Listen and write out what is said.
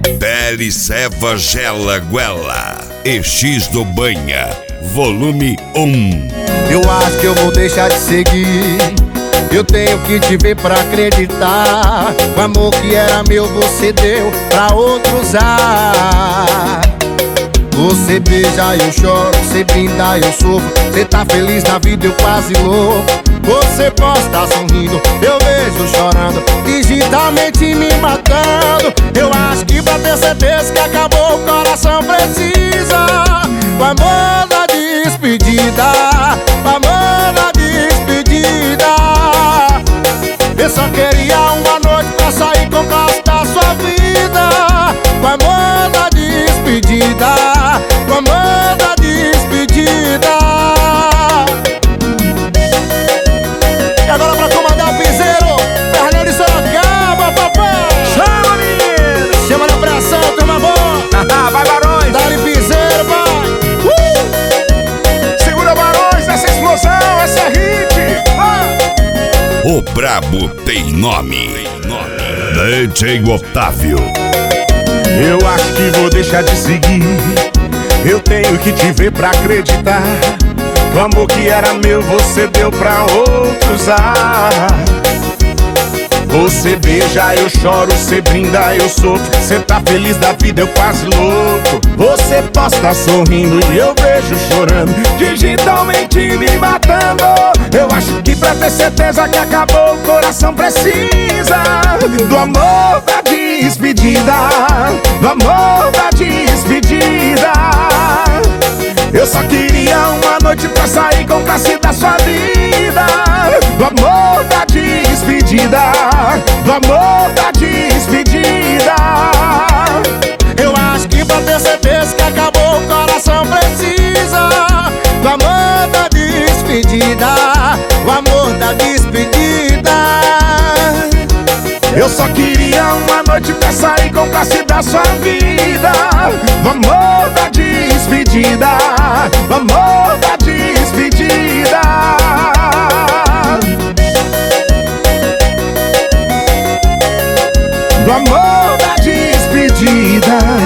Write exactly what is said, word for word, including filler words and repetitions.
Pele Seva Gela Guela E X do Banha, volume um. Eu acho que eu vou deixar de seguir. Eu tenho que te ver pra acreditar. O amor que era meu você deu pra outro usar. Você beija, eu choro, você brinda, eu sofro. Você tá feliz na vida, eu quase louco. Você posta sorrindo, eu vejo chorando, digitalmente me matando. Eu acho que pra ter certeza que acabou, o coração precisa o amor da despedida, o amor da despedida. Eu só queria uma noite pra sair com o gosto da sua vida. O amor da despedida, o amor da despedida. E agora pra comandar o piseiro, Fernando de Sorocaba, papai. Chama, menino! Chama na pressão, turma boa. Vai, Barões! Dá-lhe piseiro, pai. Uh! Segura, Barões, essa explosão, essa é hit! Vai! O brabo tem nome, D J Otávio. Eu acho que vou deixar de seguir. Eu tenho que te ver pra acreditar. O amor que era meu você deu pra outros usar. Você beija, eu choro, você brinda, eu sofro. Você tá feliz da vida, eu quase louco. Você posta sorrindo e eu vejo chorando, digitalmente me matando. Eu acho que pra ter certeza que acabou, o coração precisa do amor da despedida, do amor da despedida. Eu só queria uma noite pra sair com classe da sua vida. Do amor da despedida, do amor da despedida. Eu acho que pra ter certeza que acabou, o coração precisa do amor da despedida, o amor da despedida. Eu só queria uma noite pra sair com classe da sua vida. Do amor da despedida, do amor da despedida. Do amor da despedida.